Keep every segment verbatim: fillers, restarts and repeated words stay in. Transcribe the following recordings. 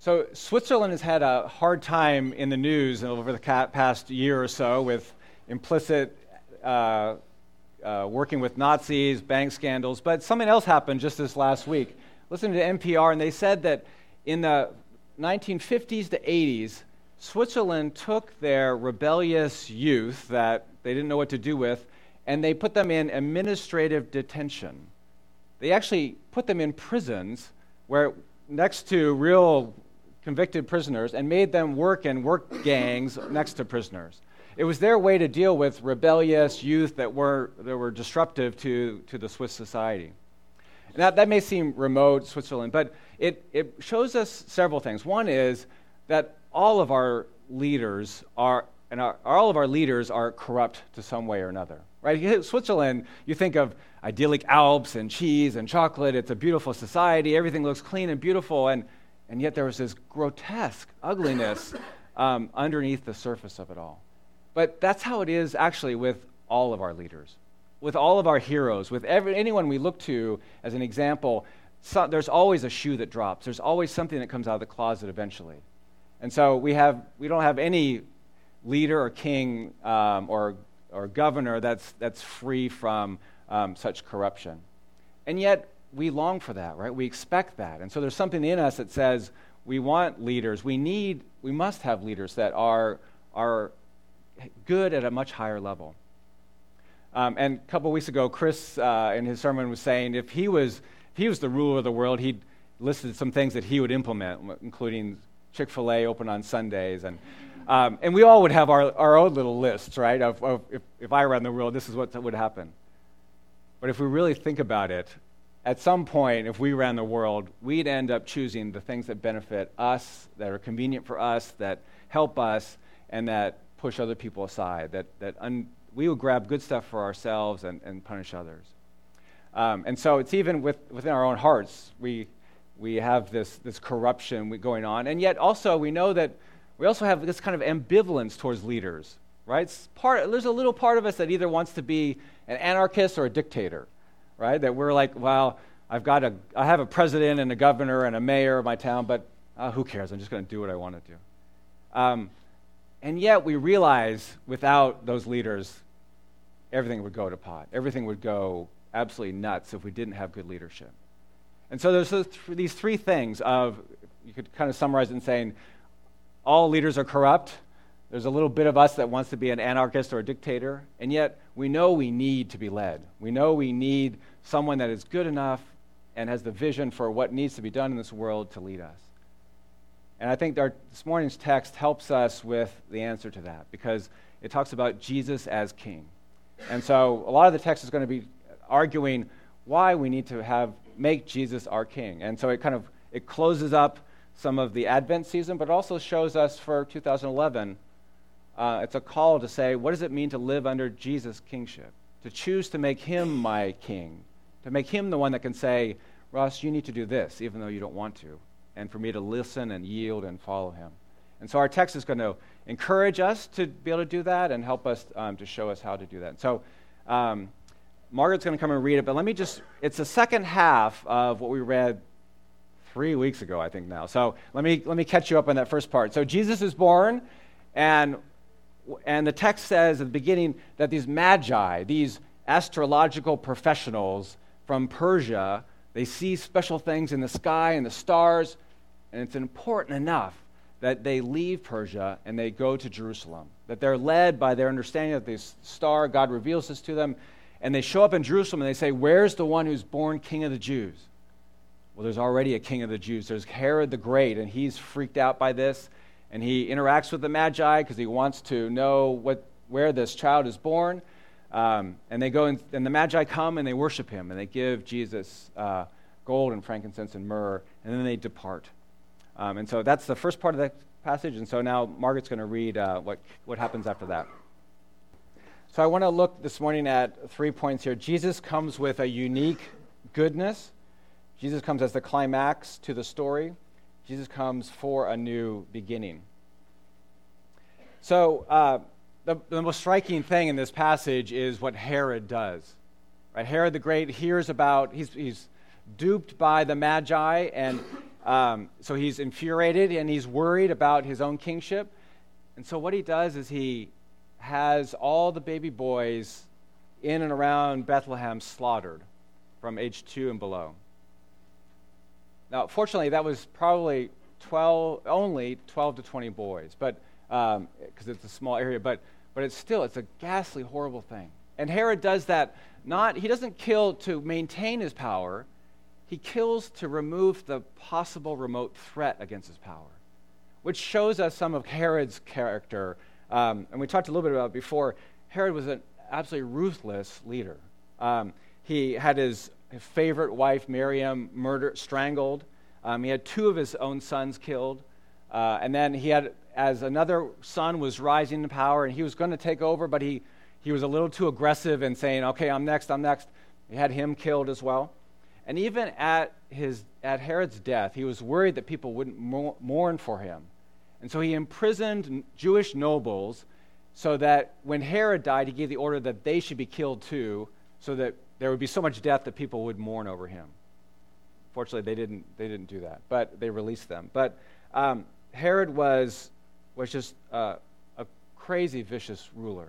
So Switzerland has had a hard time in the news over the past year or so with implicit uh, uh, working with Nazis, bank scandals, but something else happened just this last week. Listening to N P R, and they said that in the nineteen fifties to eighties, Switzerland took their rebellious youth that they didn't know what to do with, and they put them in administrative detention. They actually put them in prisons where next to real convicted prisoners and made them work in work gangs next to prisoners. It was their way to deal with rebellious youth that were that were disruptive to, to the Swiss society. And that, that may seem remote, Switzerland, but it, it shows us several things. One is that all of our leaders are, and our, all of our leaders are corrupt to some way or another. Right? Switzerland, you think of idyllic Alps and cheese and chocolate. It's a beautiful society. Everything looks clean and beautiful, and And yet there was this grotesque ugliness um, underneath the surface of it all. But that's how it is actually with all of our leaders, with all of our heroes, with every, anyone we look to as an example. So, there's always a shoe that drops. There's always something that comes out of the closet eventually. And so we have we don't have any leader or king um, or or governor that's that's free from um, such corruption. And yet we long for that, right? We expect that. And so there's something in us that says we want leaders. We need, we must have leaders that are, are good at a much higher level. Um, and a couple of weeks ago, Chris uh, in his sermon was saying if he was, if he was the ruler of the world, he'd listed some things that he would implement, including Chick-fil-A open on Sundays. And um, and we all would have our, our own little lists, right? Of, of if, if I ran the world, this is what would happen. But if we really think about it, at some point, if we ran the world, we'd end up choosing the things that benefit us, that are convenient for us, that help us, and that push other people aside, that that un- we would grab good stuff for ourselves and, and punish others. Um, and so it's even with, within our own hearts, we we have this, this corruption going on, and yet also we know that we also have this kind of ambivalence towards leaders, right? It's part, there's a little part of us that either wants to be an anarchist or a dictator, right? That we're like, well, I've got a, I have a president and a governor and a mayor of my town, but uh, who cares? I'm just going to do what I want to do. Um, and yet we realize without those leaders, everything would go to pot. Everything would go absolutely nuts if we didn't have good leadership. And so there's those th- these three things of, you could kind of summarize it in saying, all leaders are corrupt. There's a little bit of us that wants to be an anarchist or a dictator, and yet we know we need to be led. We know we need someone that is good enough and has the vision for what needs to be done in this world to lead us. And I think our, this morning's text helps us with the answer to that, because it talks about Jesus as king. And so a lot of the text is going to be arguing why we need to have make Jesus our king. And so it kind of it closes up some of the Advent season, but also shows us for two thousand eleven, uh, it's a call to say, what does it mean to live under Jesus' kingship? To choose to make him my king, to make him the one that can say, Ross, you need to do this, even though you don't want to, and for me to listen and yield and follow him. And so our text is going to encourage us to be able to do that and help us um, to show us how to do that. So um, Margaret's going to come and read it, but let me just, it's the second half of what we read three weeks ago, I think now. So let me let me catch you up on that first part. So Jesus is born, and and the text says at the beginning that these magi, these astrological professionals from Persia, they see special things in the sky and the stars, and it's important enough that they leave Persia and they go to Jerusalem, that they're led by their understanding of this star. God reveals this to them, and they show up in Jerusalem and they say, where's the one who's born King of the Jews? Well, there's already a king of the Jews. There's Herod the Great, and he's freaked out by this, and he interacts with the Magi because he wants to know what where this child is born. Um, and they go in, and the Magi come and they worship him, and they give Jesus uh, gold and frankincense and myrrh, and then they depart. Um, and so that's the first part of the passage. And so now Margaret's going to read uh, what what happens after that. So I want to look this morning at three points here. Jesus comes with a unique goodness. Jesus comes as the climax to the story. Jesus comes for a new beginning. So uh, the, the most striking thing in this passage is what Herod does. Right? Herod the Great hears about, he's, he's duped by the Magi, and Um, so he's infuriated and he's worried about his own kingship. And so what he does is he has all the baby boys in and around Bethlehem slaughtered from age two and below. Now, fortunately, that was probably twelve, only twelve to twenty boys, but because um, it's a small area. But but it's still it's a ghastly, horrible thing. And Herod does that. Not he doesn't kill to maintain his power. He kills to remove the possible remote threat against his power, which shows us some of Herod's character. Um, and we talked a little bit about it before. Herod was an absolutely ruthless leader. Um, he had his, his favorite wife, Miriam, murdered, strangled. Um, he had two of his own sons killed. Uh, and then he had, as another son was rising in power, and he was going to take over, but he, he was a little too aggressive in saying, okay, I'm next, I'm next. He had him killed as well. And even at his at Herod's death, he was worried that people wouldn't mo- mourn for him. And so he imprisoned Jewish nobles so that when Herod died, he gave the order that they should be killed too, so that there would be so much death that people would mourn over him. Fortunately, they didn't they didn't do that, but they released them. But um, Herod was, was just uh, a crazy, vicious ruler.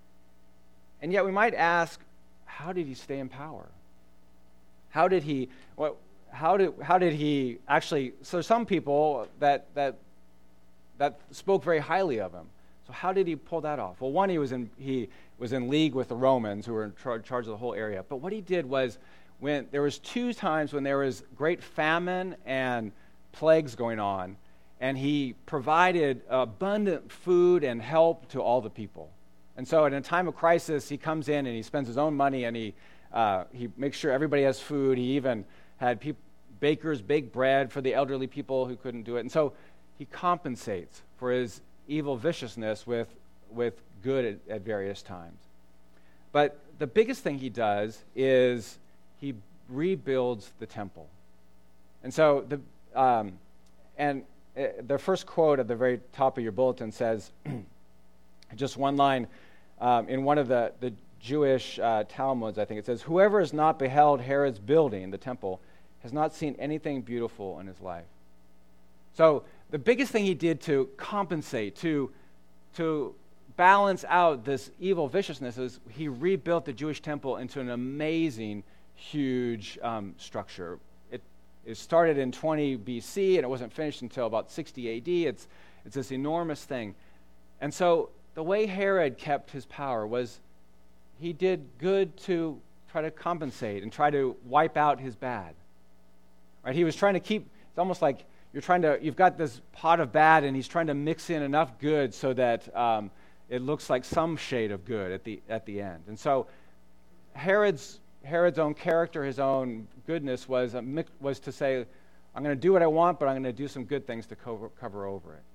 And yet we might ask, how did he stay in power? How did he, what, how did how did he actually, so some people that that that spoke very highly of him. So how did he pull that off? Well, one, he was in he was in league with the Romans, who were in char- charge of the whole area. But what he did was, when there was two times when there was great famine and plagues going on, and he provided abundant food and help to all the people. And so in a time of crisis, he comes in and he spends his own money, and he uh, he makes sure everybody has food. He even had peop- bakers bake bread for the elderly people who couldn't do it. And so he compensates for his evil viciousness with with good at, at various times. But the biggest thing he does is he rebuilds the temple. And so the um, and uh, the first quote at the very top of your bulletin says, just one line um, in one of the, the Jewish uh, Talmuds, I think it says, "Whoever has not beheld Herod's building, the temple, has not seen anything beautiful in his life." So the biggest thing he did to compensate, to, to balance out this evil viciousness, is he rebuilt the Jewish temple into an amazing, huge um, structure. It, it started in twenty B C, and it wasn't finished until about sixty A D. It's, it's this enormous thing. And so the way Herod kept his power was he did good to try to compensate and try to wipe out his bad. Right? He was trying to keep, it's almost like you're trying to, you've got this pot of bad, and he's trying to mix in enough good so that um, it looks like some shade of good at the at the end. And so Herod's Herod's own character, his own goodness was a mix, was to say, I'm going to do what I want, but I'm going to do some good things to cover, cover over it.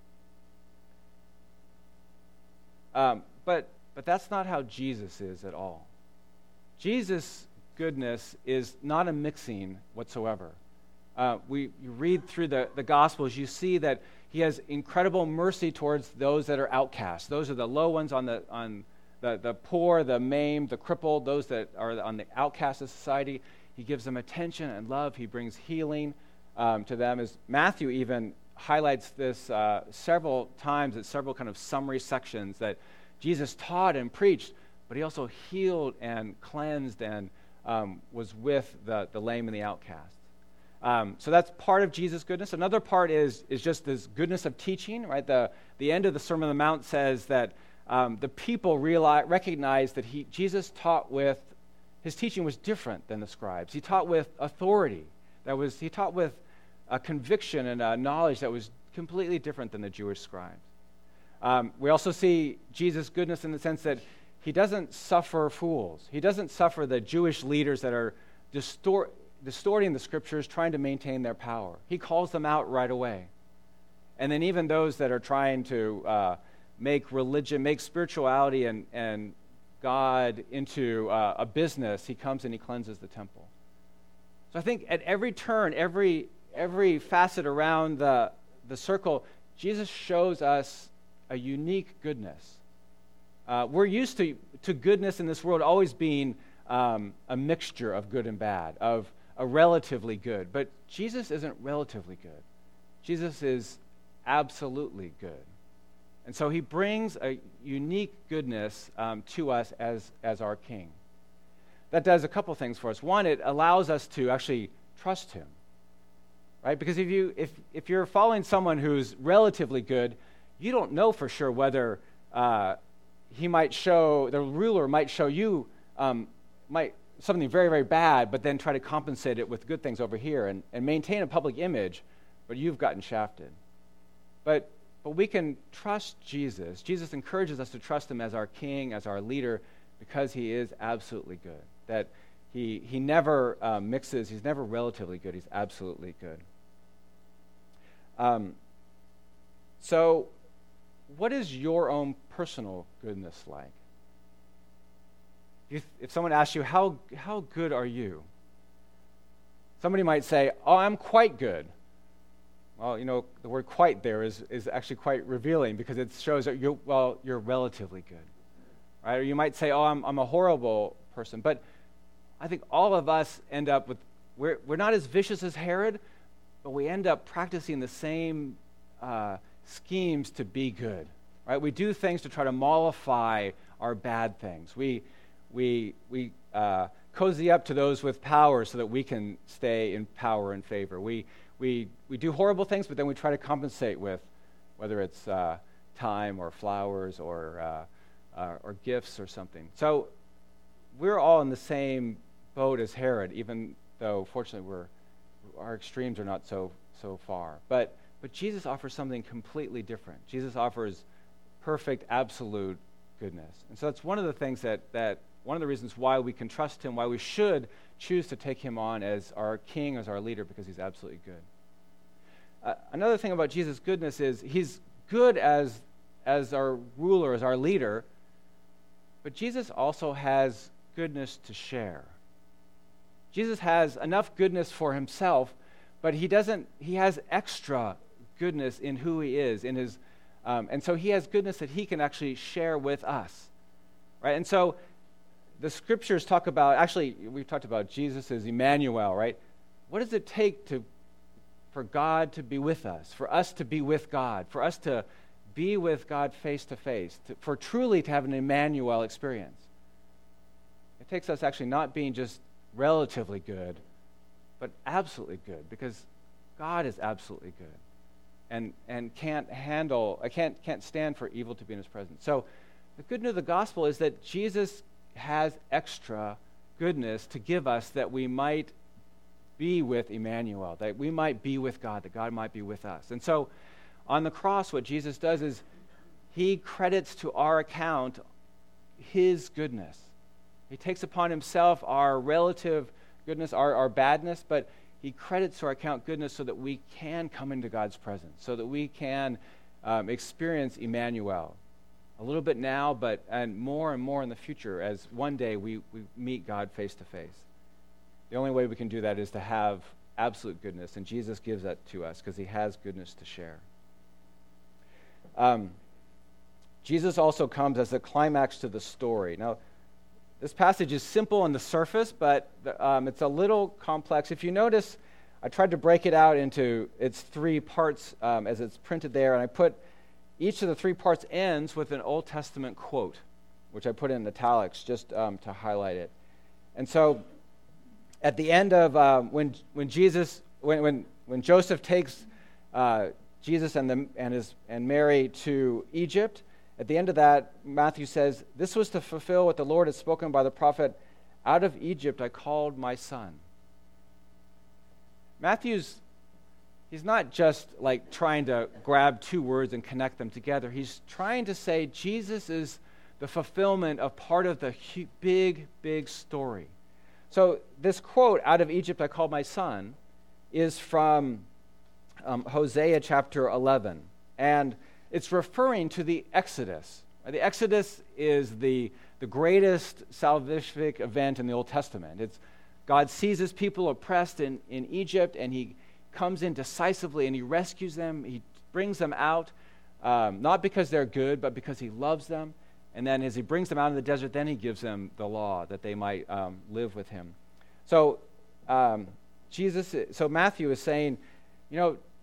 Um, but but that's not how Jesus is at all. Jesus' goodness is not a mixing whatsoever. Uh, we you read through the, the Gospels, you see that he has incredible mercy towards those that are outcasts. Those are the low ones on the on the, the poor, the maimed, the crippled, those that are on the outcast of society. He gives them attention and love. He brings healing um, to them. As Matthew even highlights this uh, several times at several kind of summary sections, that Jesus taught and preached, but he also healed and cleansed and um, was with the, the lame and the outcast. Um, so that's part of Jesus' goodness. Another part is is just this goodness of teaching, right? The the end of the Sermon on the Mount says that um, the people realize, recognize that he Jesus taught with, his teaching was different than the scribes. He taught with authority. That was he taught with a conviction and a knowledge that was completely different than the Jewish scribes. Um, we also see Jesus' goodness in the sense that he doesn't suffer fools. He doesn't suffer the Jewish leaders that are distort. distorting the scriptures, trying to maintain their power. He calls them out right away. And then even those that are trying to uh, make religion, make spirituality and, and God into uh, a business, he comes and he cleanses the temple. So I think at every turn, every every facet around the, the circle, Jesus shows us a unique goodness. Uh, we're used to, to goodness in this world always being um, a mixture of good and bad, of a relatively good. But Jesus isn't relatively good. Jesus is absolutely good. And so he brings a unique goodness um, to us as, as our King. That does a couple things for us. One, it allows us to actually trust him, right? Because if, you, if, if you're following someone who's relatively good, you don't know for sure whether uh, he might show, the ruler might show you um, might something very, very bad, but then try to compensate it with good things over here and, and maintain a public image, but you've gotten shafted. But But we can trust Jesus. Jesus encourages us to trust him as our King, as our leader, because he is absolutely good. That he he never uh, mixes. He's never relatively good. He's absolutely good. Um. So, what is your own personal goodness like? If, if someone asks you, how how good are you? Somebody might say, oh, I'm quite good. Well, you know, the word quite there is, is actually quite revealing because it shows that you're, well, you're relatively good, right? Or you might say, oh, I'm, I'm a horrible person. But I think all of us end up with, we're, we're not as vicious as Herod, but we end up practicing the same uh, schemes to be good, right? We do things to try to mollify our bad things. We, we, we uh, cozy up to those with power so that we can stay in power and favor. We We we do horrible things, but then we try to compensate with, whether it's uh, time or flowers or uh, uh, or gifts or something. So we're all in the same boat as Herod, even though fortunately we're our extremes are not so so far. But but Jesus offers something completely different. Jesus offers perfect, absolute goodness, and so that's one of the things that that one of the reasons why we can trust him, why we should choose to take him on as our King, as our leader, because he's absolutely good. Uh, another thing about Jesus' goodness is he's good as, as our ruler, as our leader, but Jesus also has goodness to share. Jesus has enough goodness for himself, but he doesn't, he has extra goodness in who he is, in his, um, and so he has goodness that he can actually share with us, right? And so the scriptures talk about, actually, we've talked about Jesus as Emmanuel, right? What does it take to for God to be with us, for us to be with God, for us to be with God face to face, to, for truly to have an Emmanuel experience? It takes us actually not being just relatively good, but absolutely good, because God is absolutely good and and can't handle, I can't can't stand for evil to be in his presence. So the good news of the gospel is that Jesus has extra goodness to give us that we might be with Emmanuel, that we might be with God, that God might be with us. And so on the cross, what Jesus does is he credits to our account his goodness. He takes upon himself our relative goodness, our, our badness, but he credits to our account goodness so that we can come into God's presence, so that we can um, experience Emmanuel. A little bit now, but and more and more in the future as one day we, we meet God face to face. The only way we can do that is to have absolute goodness, and Jesus gives that to us because he has goodness to share. Um, Jesus also comes as the climax to the story. Now, this passage is simple on the surface, but um, it's a little complex. If you notice, I tried to break it out into its three parts um, as it's printed there, and I put each of the three parts ends with an Old Testament quote, which I put in italics just um, to highlight it. And so, at the end of um, when when Jesus when when when Joseph takes uh, Jesus and the and his and Mary to Egypt, at the end of that, Matthew says, "This was to fulfill what the Lord had spoken by the prophet, out of Egypt I called my son." Matthew's he's not just like trying to grab two words and connect them together. He's trying to say Jesus is the fulfillment of part of the big, big story. So this quote, "out of Egypt I called my son," is from um, Hosea chapter eleven. And it's referring to the Exodus. The Exodus is the, the greatest salvific event in the Old Testament. It's God sees his people oppressed in, in Egypt, and he comes in decisively, and he rescues them. He brings them out, um, not because they're good, but because he loves them. And then as he brings them out in the desert, then he gives them the law that they might um, live with him. So um, Jesus, so Matthew is saying, you know,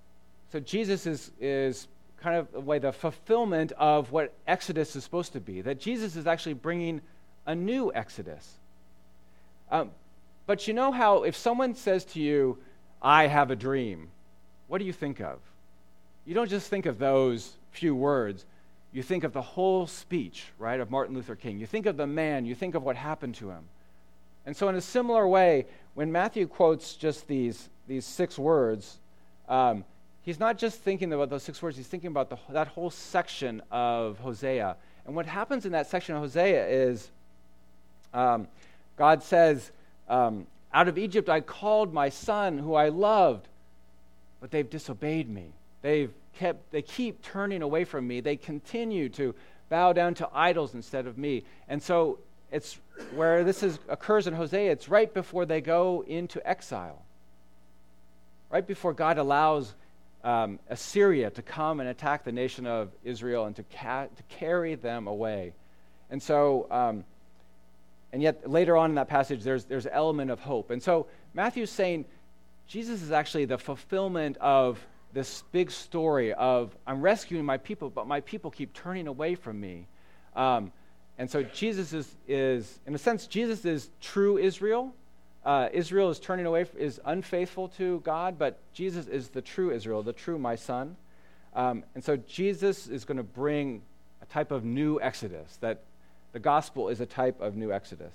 so Jesus is, is kind of the way the fulfillment of what Exodus is supposed to be, that Jesus is actually bringing a new Exodus. Um, but you know how if someone says to you, I have a dream, what do you think of? You don't just think of those few words. You think of the whole speech, right, of Martin Luther King. You think of the man. You think of what happened to him. And so in a similar way, when Matthew quotes just these, these six words, um, he's not just thinking about those six words. He's thinking about the, that whole section of Hosea. And what happens in that section of Hosea is um, God says, um, out of Egypt I called my son who I loved, but they've disobeyed me. They've kept, they keep turning away from me. They continue to bow down to idols instead of me. And so it's where this is, occurs in Hosea, it's right before they go into exile. Right before God allows um, Assyria to come and attack the nation of Israel and to, ca- to carry them away. And so, um, and yet later on in that passage, there's there's an element of hope. And so Matthew's saying Jesus is actually the fulfillment of this big story of I'm rescuing my people, but my people keep turning away from me. Um, and so Jesus is, is, in a sense, Jesus is true Israel. Uh, Israel is turning away, is unfaithful to God, but Jesus is the true Israel, the true my son. Um, and so Jesus is going to bring a type of new Exodus, that the gospel is a type of new Exodus.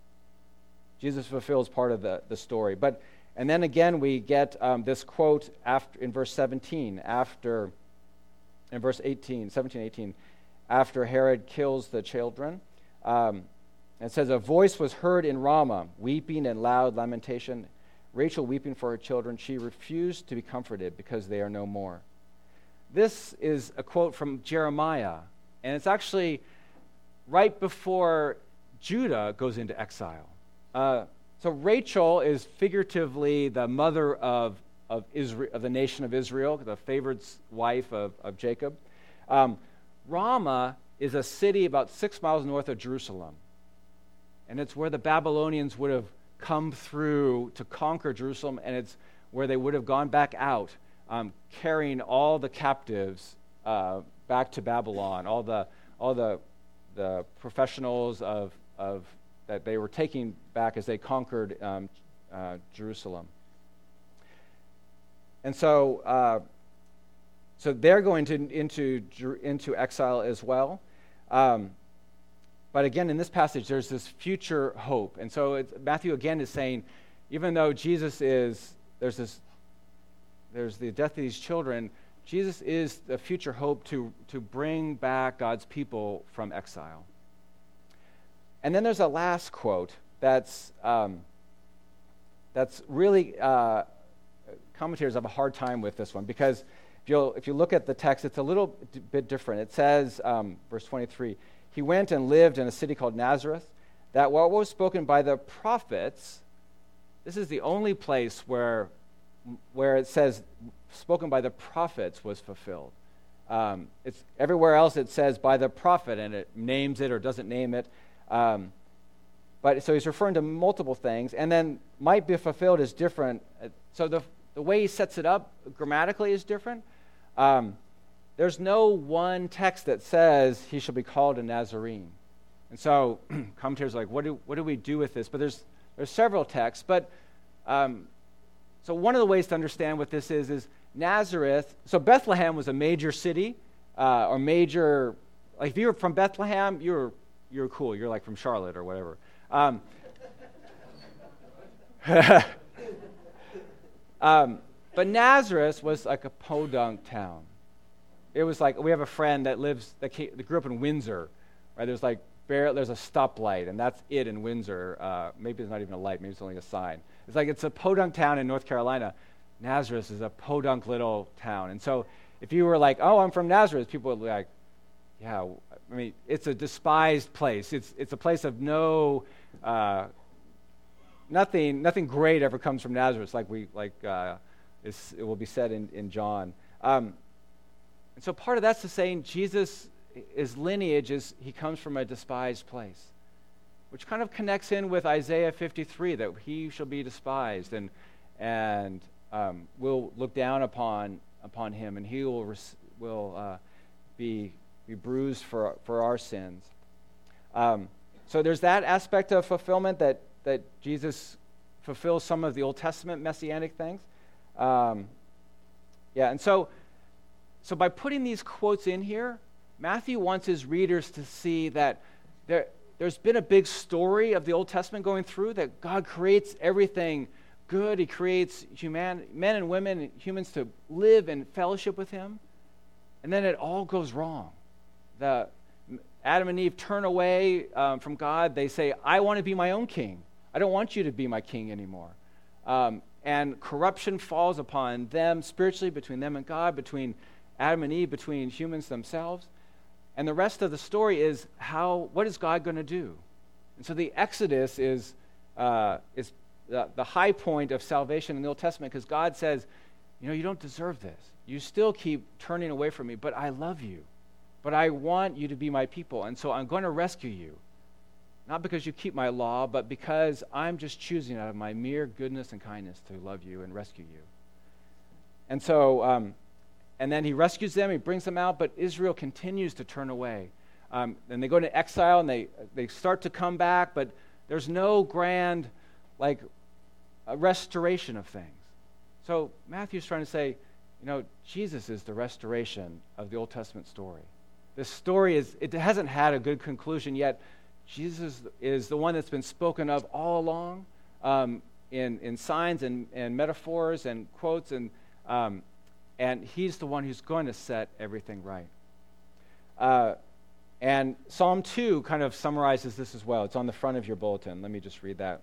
Jesus fulfills part of the, the story. But and then again we get um, this quote after in verse seventeen, after in verse eighteen, seventeen, eighteen, after Herod kills the children. Um, it says, a voice was heard in Ramah, weeping and loud lamentation. Rachel weeping for her children. She refused to be comforted because they are no more. This is a quote from Jeremiah, and it's actually right before Judah goes into exile. Uh, so Rachel is figuratively the mother of of Israel, of the nation of Israel, the favored wife of, of Jacob. Um, Ramah is a city about six miles north of Jerusalem, and it's where the Babylonians would have come through to conquer Jerusalem, and it's where they would have gone back out, um, carrying all the captives uh, back to Babylon, all the all the the professionals of of that they were taking back as they conquered um, uh, Jerusalem. And so, uh, so they're going to into into exile as well. Um, but again, in this passage, there's this future hope. And so it's, Matthew again is saying, even though Jesus is there's this there's the death of these children, Jesus is the future hope to to bring back God's people from exile. And then there's a last quote that's um, that's really. Uh, Commentators have a hard time with this one because if you if you look at the text, it's a little d- bit different. It says, um, verse twenty-three, he went and lived in a city called Nazareth, that what was spoken by the prophets, this is the only place where where it says spoken by the prophets was fulfilled. Um, it's everywhere else it says by the prophet, and it names it or doesn't name it. Um, but so he's referring to multiple things, and then might be fulfilled is different. So the The way he sets it up grammatically is different. Um, there's no one text that says he shall be called a Nazarene. And so commentators are like, what do what do we do with this? But there's there's several texts. But um, so one of the ways to understand what this is is Nazareth. So Bethlehem was a major city uh, or major. Like if you were from Bethlehem, you were you were cool. You're like from Charlotte or whatever. Um, Um, but Nazareth was like a podunk town. It was like we have a friend that lives that, came, that grew up in Windsor, right? There's like bare, there's a stoplight, and that's it in Windsor. Uh, maybe it's not even a light. Maybe it's only a sign. It's like it's a podunk town in North Carolina. Nazareth is a podunk little town, and so if you were like, "Oh, I'm from Nazareth," people would be like, "Yeah." I mean, it's a despised place. It's it's a place of no. Uh, Nothing, nothing great ever comes from Nazareth, like we, like uh, it's, it will be said in in John. Um, and so part of that's to saying Jesus, his lineage is he comes from a despised place, which kind of connects in with Isaiah fifty-three that he shall be despised and and um, will look down upon upon him, and he will res- will uh, be be bruised for for our sins. Um, so there's that aspect of fulfillment that that Jesus fulfills some of the Old Testament messianic things. Um, yeah, and so so by putting these quotes in here, Matthew wants his readers to see that there there's been a big story of the Old Testament going through, that God creates everything good. He creates human, men and women, humans to live in fellowship with him. And then it all goes wrong. The Adam and Eve turn away um, from God. They say, I want to be my own king. I don't want you to be my king anymore. Um, and corruption falls upon them spiritually, between them and God, between Adam and Eve, between humans themselves. And the rest of the story is how, what is God going to do? And so the Exodus is uh, is The, the high point of salvation in the Old Testament, because God says, you know, you don't deserve this. You still keep turning away from me, but I love you. But I want you to be my people, and so I'm going to rescue you. Not because you keep my law, but because I'm just choosing out of my mere goodness and kindness to love you and rescue you. And so, um, and then he rescues them, he brings them out, but Israel continues to turn away. Um, and they go into exile, and they they start to come back, but there's no grand, like, a restoration of things. So Matthew's trying to say, you know, Jesus is the restoration of the Old Testament story. This story is, it hasn't had a good conclusion yet. Jesus is the one that's been spoken of all along um, in, in signs and, and metaphors and quotes, and um, and he's the one who's going to set everything right. Uh, and Psalm two kind of summarizes this as well. It's on the front of your bulletin. Let me just read that.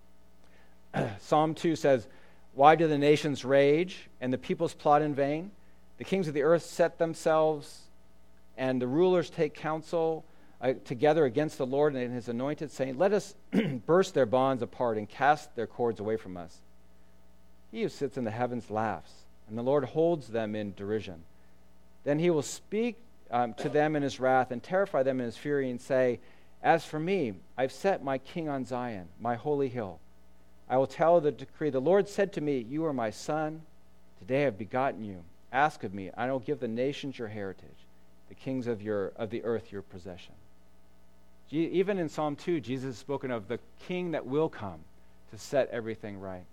Psalm two says, why do the nations rage and the peoples plot in vain? The kings of the earth set themselves, and the rulers take counsel uh, together against the Lord and his anointed, saying, let us burst their bonds apart and cast their cords away from us. He who sits in the heavens laughs, and the Lord holds them in derision. Then he will speak um, to them in his wrath and terrify them in his fury, and say, as for me, I've set my king on Zion, my holy hill. I will tell the decree. The Lord said to me, you are my son. Today I have begotten you. Ask of me, and I will give the nations your heritage, the kings of your of the earth your possession. Even in Psalm two, Jesus has spoken of the king that will come to set everything right.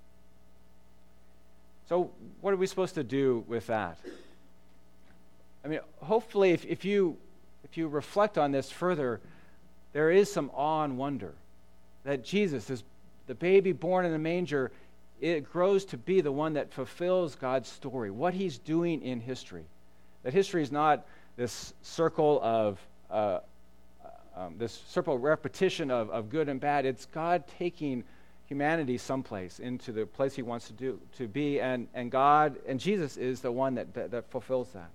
So what are we supposed to do with that? I mean, hopefully if, if you if you reflect on this further, there is some awe and wonder that Jesus is the baby born in a manger. It grows to be the one that fulfills God's story, what he's doing in history. That history is not this circle of, uh, um, this circle repetition of, of good and bad. It's God taking humanity someplace into the place he wants to do to be, and, and God, and Jesus is the one that, that, that fulfills that.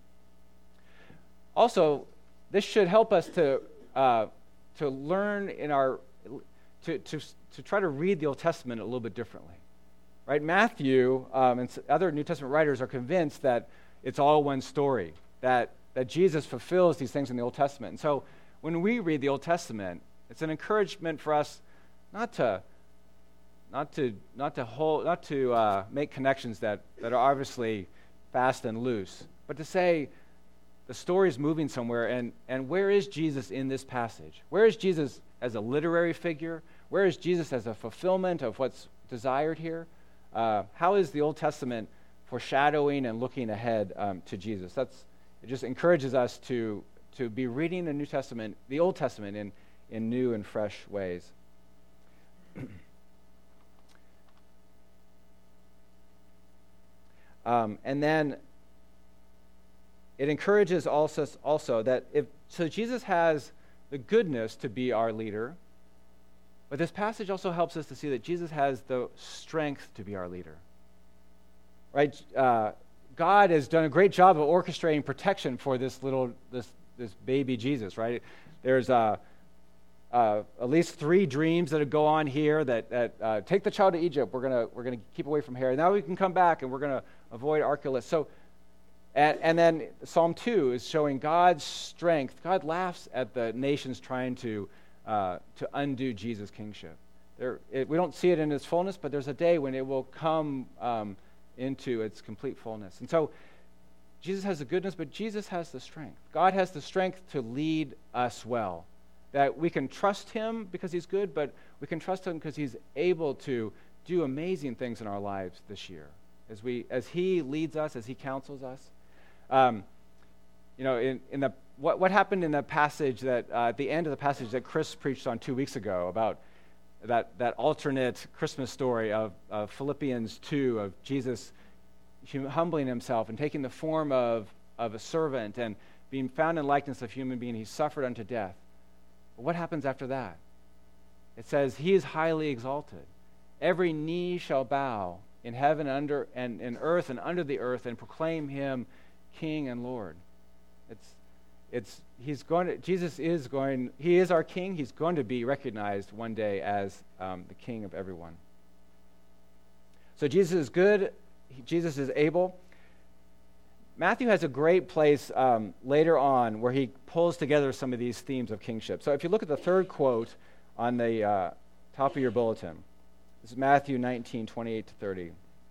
Also, this should help us to uh, to learn in our, to, to, to try to read the Old Testament a little bit differently. Right? Matthew um, and other New Testament writers are convinced that it's all one story, that, that Jesus fulfills these things in the Old Testament. And so when we read the Old Testament, it's an encouragement for us not to not to not to hold not to uh, make connections that, that are obviously fast and loose, but to say the story is moving somewhere, and, and where is Jesus in this passage? Where is Jesus as a literary figure? Where is Jesus as a fulfillment of what's desired here? Uh, how is the Old Testament foreshadowing and looking ahead um, to Jesus? That's it. Just encourages us to to be reading the New Testament, the Old Testament, in in new and fresh ways. um, and then it encourages also also that if so, Jesus has the goodness to be our leader. But this passage also helps us to see that Jesus has the strength to be our leader. Right? Uh, God has done a great job of orchestrating protection for this little, this this baby Jesus. Right? There's uh, uh, at least three dreams that go on here. That that uh, take the child to Egypt. We're gonna we're gonna keep away from Herod. Now we can come back and we're gonna avoid Archelaus. So, and and then Psalm two is showing God's strength. God laughs at the nations trying to. Uh, to undo Jesus' kingship. There, it, we don't see it in its fullness, but there's a day when it will come um, into its complete fullness. And so Jesus has the goodness, but Jesus has the strength. God has the strength to lead us well. That we can trust him because he's good, but we can trust him because he's able to do amazing things in our lives this year. As we, as he leads us, as he counsels us. Um, you know, in, in the what, what happened in the passage that, uh, at the end of the passage that Chris preached on two weeks ago about that, that alternate Christmas story of, of Philippians two, of Jesus humbling himself and taking the form of, of a servant and being found in likeness of human being, he suffered unto death. But what happens after that? It says, he is highly exalted. Every knee shall bow in heaven and under and in earth and under the earth and proclaim him King and Lord. It's it's he's going to Jesus is going he is our King. He's going to be recognized one day as um, the King of everyone. So Jesus is good. He, Jesus is able. Matthew has a great place um, later on where he pulls together some of these themes of kingship. So if you look at the third quote on the uh, top of your bulletin, this is Matthew nineteen, twenty-eight to thirty.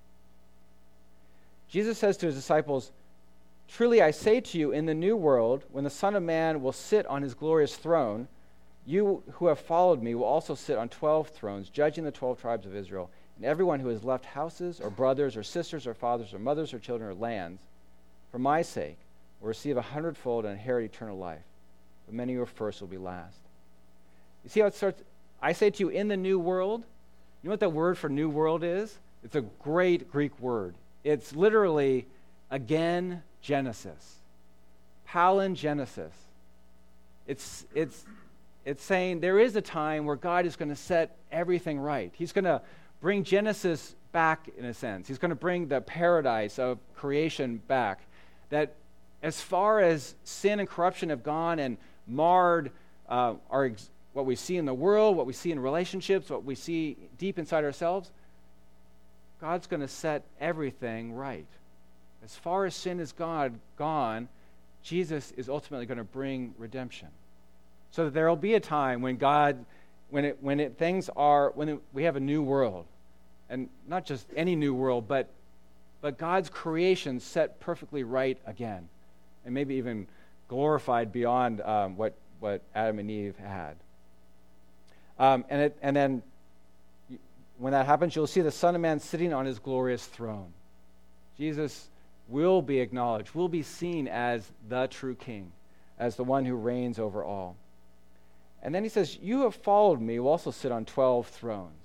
Jesus says to his disciples, "Truly I say to you, in the new world, when the Son of Man will sit on his glorious throne, you who have followed me will also sit on twelve thrones, judging the twelve tribes of Israel. And everyone who has left houses or brothers or sisters or fathers or mothers or children or lands, for my sake, will receive a hundredfold and inherit eternal life. But many who are first will be last." You see how it starts? I say to you, in the new world. You know what the word for new world is? It's a great Greek word. It's literally, again, Genesis. Palingenesis. It's, it's, it's saying there is a time where God is going to set everything right. He's going to bring Genesis back, in a sense. He's going to bring the paradise of creation back. That as far as sin and corruption have gone and marred uh, our ex- what we see in the world, what we see in relationships, what we see deep inside ourselves, God's going to set everything right. As far as sin is God gone, Jesus is ultimately going to bring redemption. So that there will be a time when God, when it, when it, things are, when it, we have a new world, and not just any new world, but but God's creation set perfectly right again, and maybe even glorified beyond um, what what Adam and Eve had. Um, and it, and then when that happens, you'll see the Son of Man sitting on his glorious throne. Jesus will be acknowledged, will be seen as the true King, as the one who reigns over all. And then he says, "You who have followed me will also sit on twelve thrones."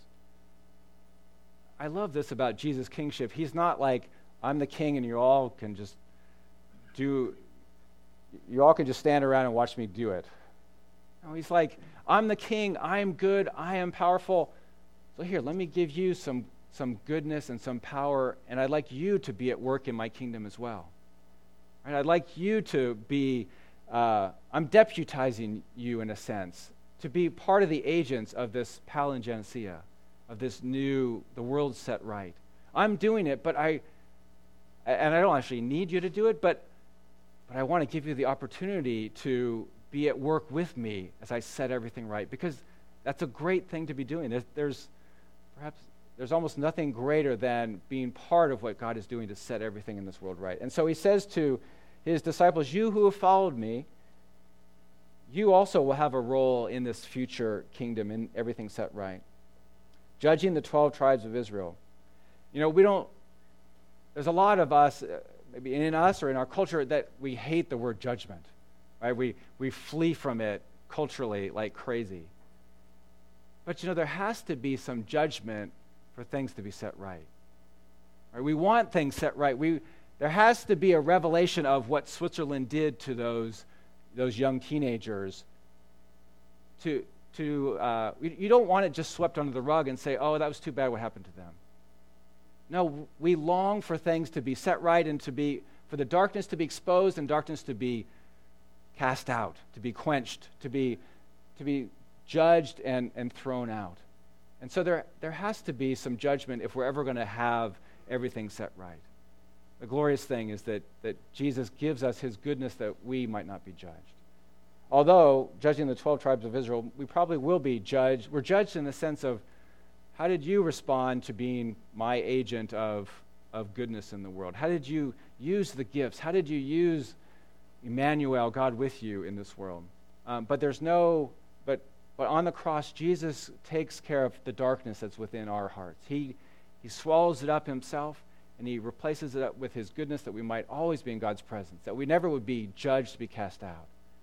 I love this about Jesus' kingship. He's not like, I'm the king and you all can just do, you all can just stand around and watch me do it. No, he's like, I'm the king, I am good, I am powerful. So here, let me give you some, some goodness and some power, and I'd like you to be at work in my kingdom as well. Right? I'd like you to be, uh, I'm deputizing you in a sense, to be part of the agents of this palingenesia, of this new, the world set right. I'm doing it, but I, and I don't actually need you to do it, but, but I want to give you the opportunity to be at work with me as I set everything right, because that's a great thing to be doing. There's, there's perhaps, there's almost nothing greater than being part of what God is doing to set everything in this world right. And so he says to his disciples, "You who have followed me, you also will have a role in this future kingdom, in everything set right. Judging the twelve tribes of Israel." You know, we don't, there's a lot of us, uh, maybe in us or in our culture, that we hate the word judgment, right? We, we flee from it culturally like crazy. But, you know, there has to be some judgment for things to be set right. Right? We want things set right. We, there has to be a revelation of what Switzerland did to those, those young teenagers to... To, uh, you don't want it just swept under the rug and say, oh, that was too bad what happened to them. No, we long for things to be set right and to be, for the darkness to be exposed and darkness to be cast out, to be quenched, to be, to be judged and, and thrown out. And so there, there has to be some judgment if we're ever going to have everything set right. The glorious thing is that, that Jesus gives us his goodness that we might not be judged. Although, judging the twelve tribes of Israel, we probably will be judged. We're judged in the sense of, how did you respond to being my agent of, of goodness in the world? How did you use the gifts? How did you use Emmanuel, God with you in this world? Um, but there's no, but but on the cross, Jesus takes care of the darkness that's within our hearts. He he swallows it up himself, and he replaces it up with his goodness, that we might always be in God's presence, that we never would be judged to be cast out.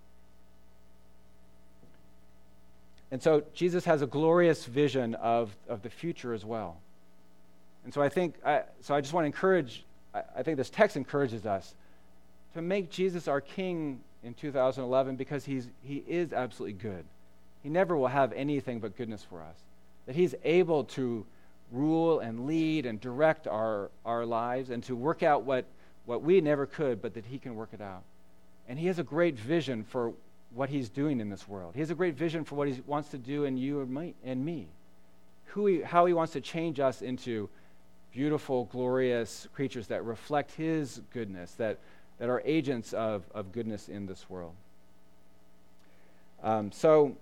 And so Jesus has a glorious vision of, of the future as well. And so I think, I, so I just want to encourage, I, I think this text encourages us to make Jesus our King in two thousand eleven, because he's he is absolutely good. He never will have anything but goodness for us. That he's able to rule and lead and direct our, our lives, and to work out what, what we never could, but that he can work it out. And he has a great vision for what he's doing in this world. He has a great vision for what he wants to do in you and me, and me. Who he, how he wants to change us into beautiful, glorious creatures that reflect his goodness, that, that are agents of, of goodness in this world. Um, so,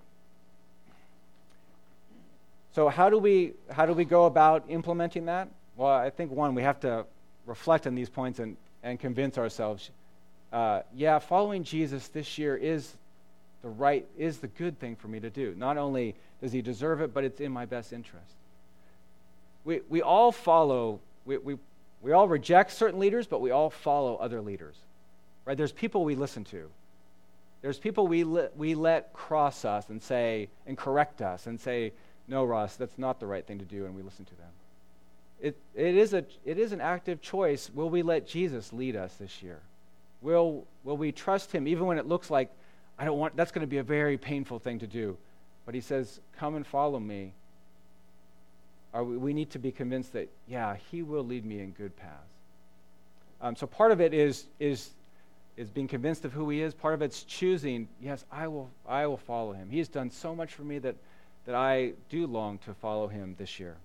so how do we how do we go about implementing that? Well, I think, one, we have to reflect on these points and, and convince ourselves, uh, yeah, following Jesus this year is the right, is the good thing for me to do. Not only does he deserve it, but it's in my best interest. We we all follow, we we, we all reject certain leaders, but we all follow other leaders. Right? There's people we listen to. There's people we li- we let cross us and say, and correct us and say, no, Ross, that's not the right thing to do, and we listen to them. It it is a it is an active choice. Will we let Jesus lead us this year? Will will we trust him even when it looks like I don't want, that's going to be a very painful thing to do. But he says, come and follow me. Are we, we need to be convinced that, yeah, he will lead me in good paths. Um, so part of it is is is being convinced of who he is. Part of it's choosing, yes, I will I will follow him. He has done so much for me that, that I do long to follow him this year.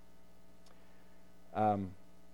Um,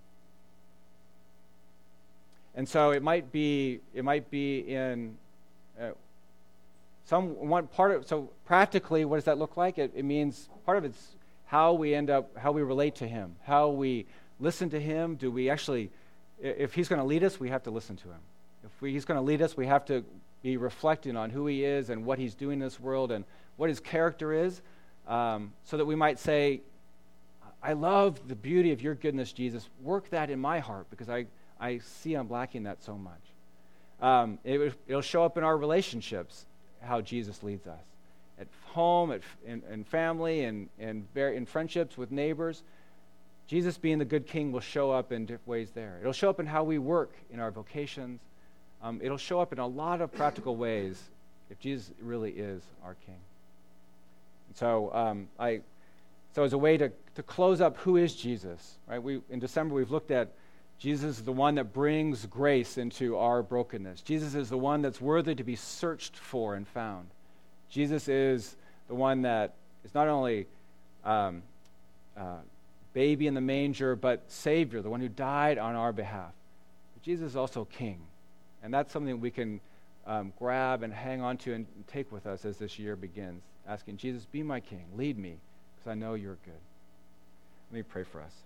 and so it might be it might be in uh, some one part of, so practically, what does that look like? It, it means part of it's how we end up, how we relate to him, how we listen to him. Do we actually, if he's going to lead us, we have to listen to him. If we, he's going to lead us, we have to be reflecting on who he is and what he's doing in this world and what his character is, um, so that we might say, I love the beauty of your goodness, Jesus. Work that in my heart, because I, I see I'm lacking that so much. Um, it, it'll show up in our relationships, how Jesus leads us. At home, at, in, in family, and in, in, in friendships with neighbors. Jesus being the good king will show up in different ways there. It'll show up in how we work, in our vocations. Um, it'll show up in a lot of practical ways if Jesus really is our king. And so um, I, so as a way to, to close up, who is Jesus? Right? We in December we've looked at Jesus is the one that brings grace into our brokenness. Jesus is the one that's worthy to be searched for and found. Jesus is the one that is not only um, uh, baby in the manger, but Savior, the one who died on our behalf. But Jesus is also King. And that's something we can um, grab and hang on to and take with us as this year begins, asking, Jesus, be my King. Lead me, because I know you're good. Let me pray for us.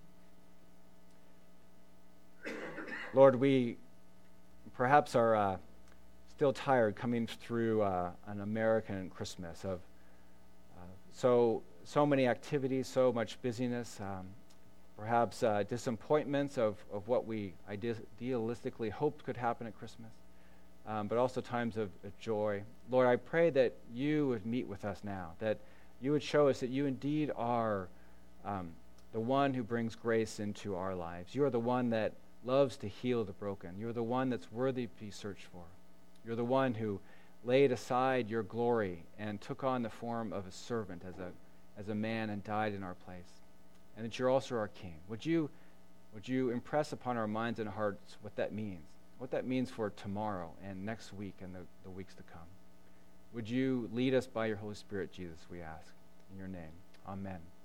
Lord, we perhaps are uh, still tired coming through uh, an American Christmas of uh, so so many activities, so much busyness, um, perhaps uh, disappointments of, of what we ide- idealistically hoped could happen at Christmas, um, but also times of, of joy. Lord, I pray that you would meet with us now, that you would show us that you indeed are um, the one who brings grace into our lives. You are the one that loves to heal the broken. You're the one that's worthy to be searched for. You're the one who laid aside your glory and took on the form of a servant as a as a man and died in our place. And that you're also our King. Would you would you impress upon our minds and hearts what that means? What that means for tomorrow and next week and the, the weeks to come. Would you lead us by your Holy Spirit, Jesus, we ask. In your name. Amen.